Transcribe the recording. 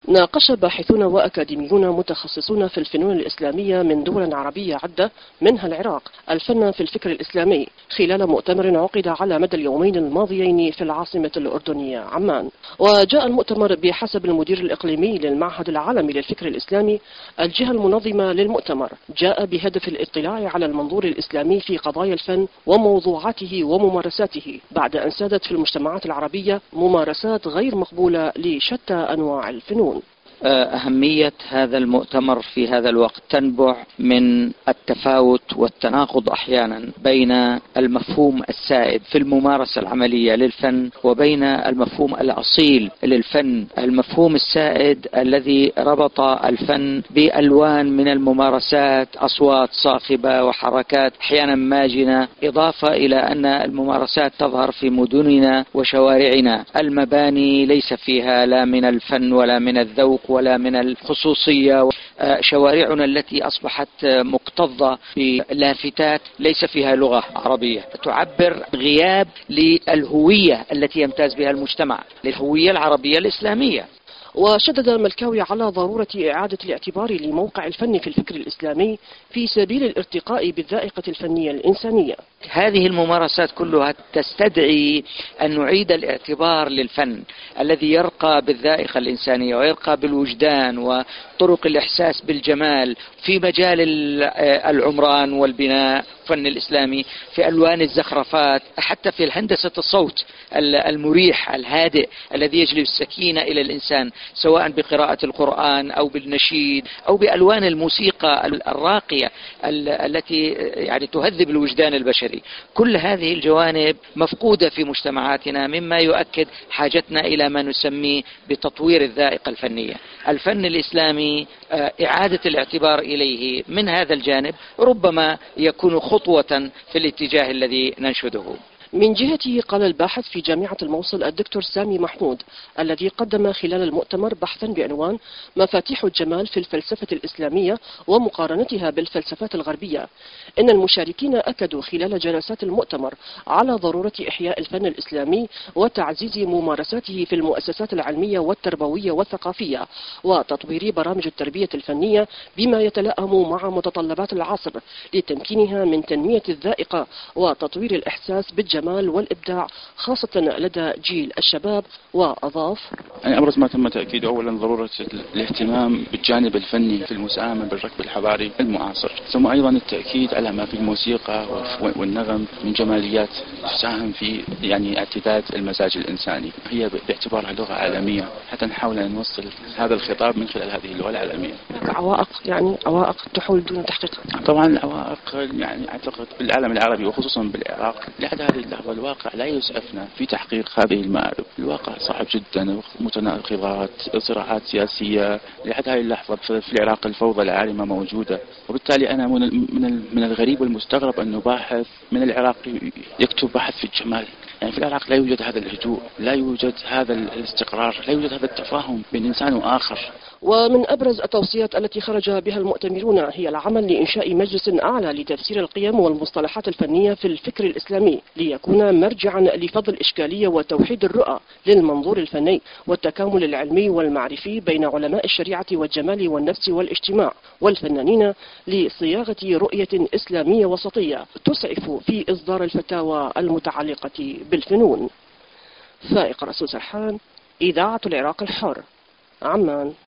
ناقش باحثون وأكاديميون متخصصون في الفنون الإسلامية من دول عربية عدة منها العراق الفن في الفكر الإسلامي خلال مؤتمر عقد على مدى اليومين الماضيين في العاصمة الأردنية عمان. وجاء المؤتمر بحسب المدير الإقليمي للمعهد العالمي للفكر الإسلامي الجهة المنظمة للمؤتمر جاء بهدف الاطلاع على المنظور الإسلامي في قضايا الفن وموضوعاته وممارساته بعد أن سادت في المجتمعات العربية ممارسات غير مقبولة لشتى أنواع الفنون. أهمية هذا المؤتمر في هذا الوقت تنبع من التفاوت والتناقض أحيانا بين المفهوم السائد في الممارسة العملية للفن وبين المفهوم الأصيل للفن. المفهوم السائد الذي ربط الفن بألوان من الممارسات، أصوات صاخبة وحركات أحيانا ماجنة، إضافة إلى أن الممارسات تظهر في مدننا وشوارعنا. المباني ليس فيها لا من الفن ولا من الذوق ولا من الخصوصية. شوارعنا التي أصبحت مكتظة بلافتات ليس فيها لغة عربية تعبر غياب للهوية التي يمتاز بها المجتمع، للهوية العربية الإسلامية. وشدد الملكاوي على ضرورة إعادة الاعتبار لموقع الفن في الفكر الإسلامي في سبيل الارتقاء بالذائقة الفنية الإنسانية. هذه الممارسات كلها تستدعي أن نعيد الاعتبار للفن الذي يرقى بالذائقة الإنسانية ويرقى بالوجدان وطرق الإحساس بالجمال في مجال العمران والبناء الفن الإسلامي، في ألوان الزخرفات، حتى في الهندسة الصوت المريح الهادئ الذي يجلب السكينة إلى الإنسان سواء بقراءة القرآن أو بالنشيد أو بألوان الموسيقى الراقية التي يعني تهذب الوجدان البشري. كل هذه الجوانب مفقودة في مجتمعاتنا، مما يؤكد حاجتنا إلى ما نسميه بتطوير الذائقة الفنية. الفن الإسلامي إعادة الاعتبار إليه من هذا الجانب ربما يكون خطوة في الاتجاه الذي ننشده. من جهته قال الباحث في جامعة الموصل الدكتور سامي محمود الذي قدم خلال المؤتمر بحثا بعنوان مفاتيح الجمال في الفلسفة الإسلامية ومقارنتها بالفلسفات الغربية، إن المشاركين أكدوا خلال جلسات المؤتمر على ضرورة إحياء الفن الإسلامي وتعزيز ممارساته في المؤسسات العلمية والتربوية والثقافية وتطوير برامج التربية الفنية بما يتلائم مع متطلبات العصر لتمكينها من تنمية الذائقة وتطوير الإحساس بالجمال والإبداع خاصة لدى جيل الشباب. وأضاف: يعني أبرز ما تم تأكيده أولا ضرورة الاهتمام بالجانب الفني في المساهمة بالركب الحضاري المعاصر، ثم أيضا التأكيد على ما في الموسيقى والنغم من جماليات تساهم في يعني اعتداد المزاج الإنساني، هي باعتبارها لغة عالمية حتى نحاول أن نوصل هذا الخطاب من خلال هذه اللغة العالمية. عوائق تحول دون تحقيق. طبعا العوائق يعني أعتقد بالعالم العربي وخصوصا بالعراق لحد هذه اللحظة الواقع لا يسعفنا في تحقيق هذه المآرب. الواقع صعب جدا، متناقضات، صراعات سياسية. لحد هذه اللحظة في العراق الفوضى العارمة موجودة، وبالتالي أنا من الغريب والمستغرب أنه باحث من العراق يكتب بحث في الجمال. يعني في العراق لا يوجد هذا الهدوء، لا يوجد هذا الاستقرار، لا يوجد هذا التفاهم بين إنسان وآخر. ومن أبرز التوصيات التي خرج بها المؤتمرون هي العمل لإنشاء مجلس أعلى لتفسير القيم والمصطلحات الفنية في الفكر الإسلامي ليكون مرجعا لفض الإشكالية وتوحيد الرؤى للمنظور الفني والتكامل العلمي والمعرفي بين علماء الشريعة والجمال والنفس والاجتماع والفنانين لصياغة رؤية إسلامية وسطية تسعف في إصدار الفتاوى المتعلقة بالفنون. فائق رسول سرحان، إذاعة العراق الحر، عمان.